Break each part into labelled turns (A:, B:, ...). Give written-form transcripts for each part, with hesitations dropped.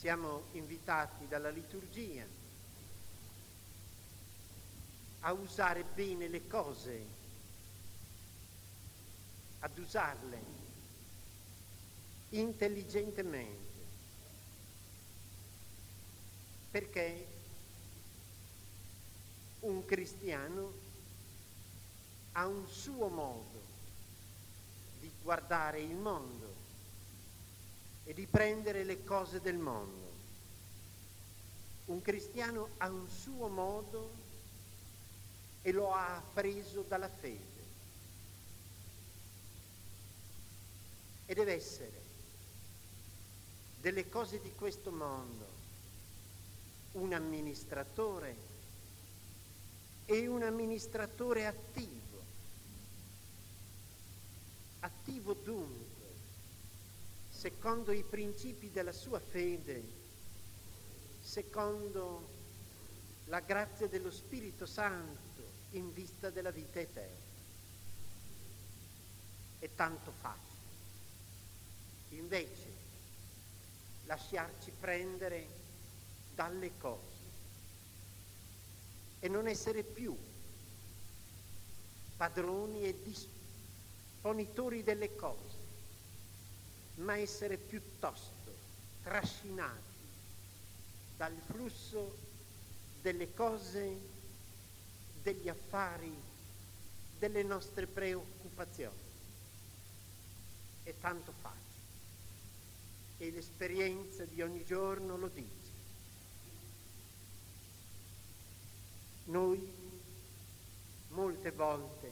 A: Siamo invitati dalla liturgia a usare bene le cose, ad usarle intelligentemente, perché un cristiano ha un suo modo di guardare il mondo e di prendere le cose del mondo. Un cristiano ha un suo modo e lo ha appreso dalla fede. E deve essere delle cose di questo mondo un amministratore e un amministratore attivo. Attivo dunque, secondo i principi della sua fede, secondo la grazia dello Spirito Santo in vista della vita eterna. È tanto facile. Invece, lasciarci prendere dalle cose e non essere più padroni e disponitori delle cose, ma essere piuttosto trascinati dal flusso delle cose, degli affari, delle nostre preoccupazioni. È tanto facile e l'esperienza di ogni giorno lo dice. Noi molte volte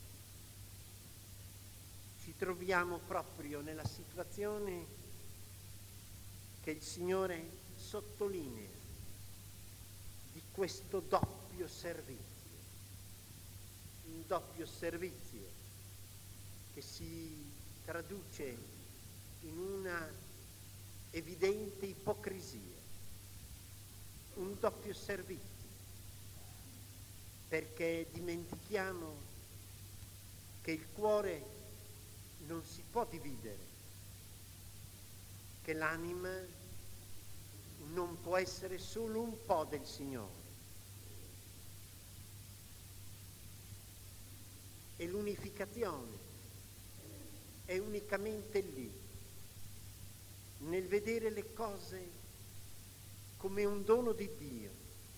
A: ci troviamo proprio nella situazione che il Signore sottolinea di questo doppio servizio, un doppio servizio che si traduce in una evidente ipocrisia, un doppio servizio, perché dimentichiamo che il cuore non si può dividere, che l'anima non può essere solo un po' del Signore. E l'unificazione è unicamente lì, nel vedere le cose come un dono di Dio,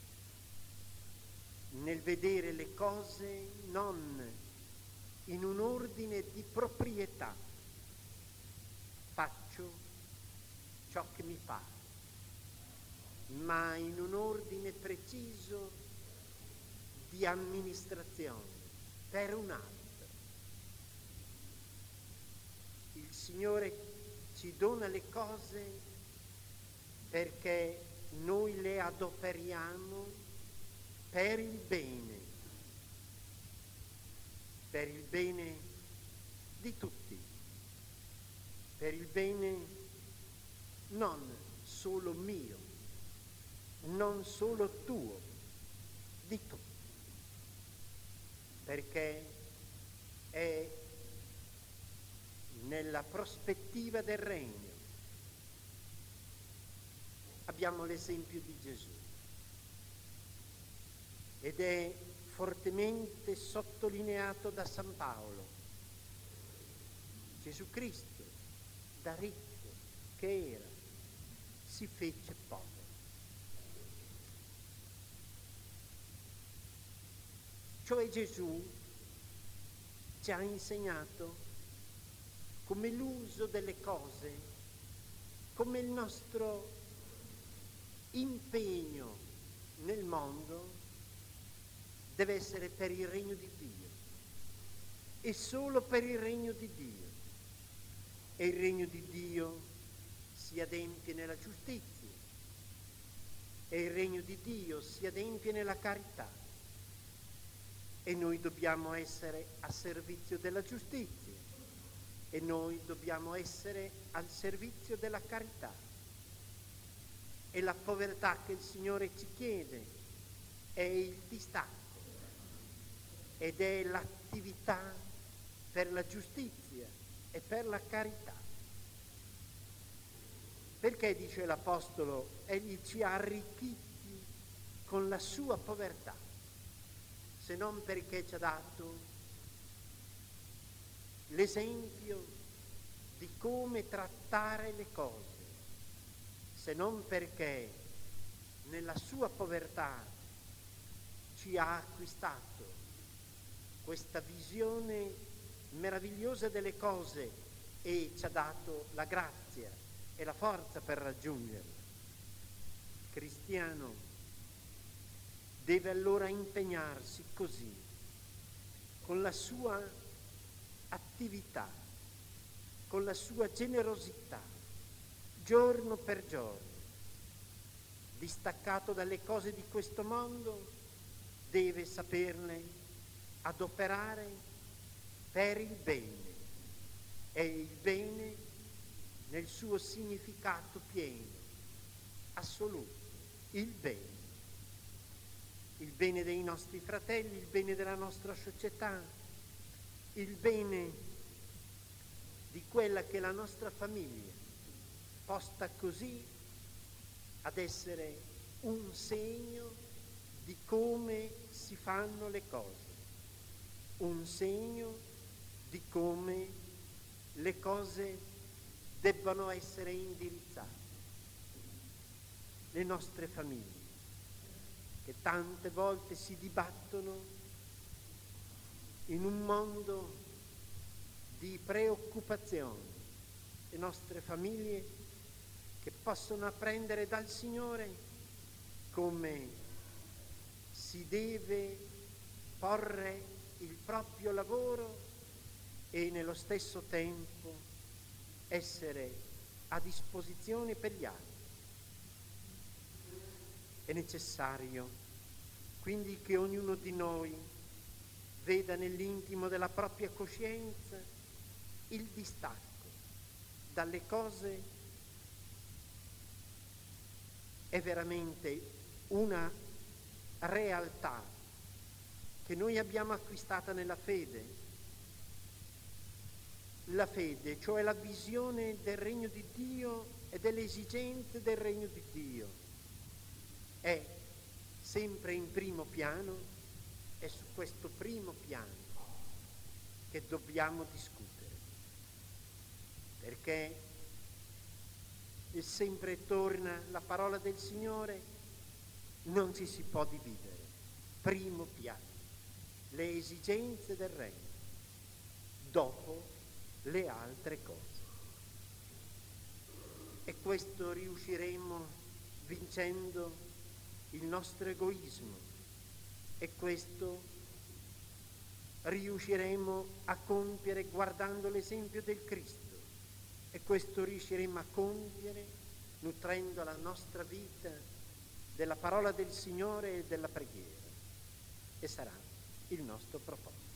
A: nel vedere le cose non in un ordine di proprietà. Faccio ciò che mi pare, ma in un ordine preciso di amministrazione per un altro. Il Signore ci dona le cose perché noi le adoperiamo per il bene di tutti, per il bene non solo mio, non solo tuo, di tutti, perché è nella prospettiva del regno. Abbiamo l'esempio di Gesù ed è fortemente sottolineato da San Paolo. Gesù Cristo, da ricco che era, si fece povero. Cioè Gesù ci ha insegnato come l'uso delle cose, come il nostro impegno nel mondo deve essere per il regno di Dio e solo per il regno di Dio. E il regno di Dio si adempie nella giustizia e il regno di Dio si adempie nella carità. E noi dobbiamo essere a servizio della giustizia e noi dobbiamo essere al servizio della carità. E la povertà che il Signore ci chiede è il distacco ed è l'attività per la giustizia e per la carità. Perché, dice l'Apostolo, egli ci ha arricchiti con la sua povertà, se non perché ci ha dato l'esempio di come trattare le cose, se non perché nella sua povertà ci ha acquistato questa visione meravigliosa delle cose e ci ha dato la grazia e la forza per raggiungerla. Il cristiano deve allora impegnarsi così, con la sua attività, con la sua generosità, giorno per giorno, distaccato dalle cose di questo mondo, deve saperne adoperare per il bene, e il bene nel suo significato pieno, assoluto, il bene dei nostri fratelli, il bene della nostra società, il bene di quella che è la nostra famiglia, posta così ad essere un segno di come si fanno le cose, un segno di come le cose debbano essere indirizzate. Le nostre famiglie, che tante volte si dibattono in un mondo di preoccupazioni, le nostre famiglie che possono apprendere dal Signore come si deve porre il proprio lavoro e nello stesso tempo essere a disposizione per gli altri. È necessario quindi che ognuno di noi veda nell'intimo della propria coscienza il distacco dalle cose. È veramente una realtà che noi abbiamo acquistata nella fede. La fede, cioè la visione del regno di Dio e delle esigenze del regno di Dio, è sempre in primo piano, è su questo primo piano che dobbiamo discutere, perché e sempre torna la parola del Signore, non ci si può dividere. Primo piano, le esigenze del regno, dopo le altre cose. E questo riusciremo vincendo il nostro egoismo, e questo riusciremo a compiere guardando l'esempio del Cristo, e questo riusciremo a compiere nutrendo la nostra vita della parola del Signore e della preghiera, e sarà il nostro proposito.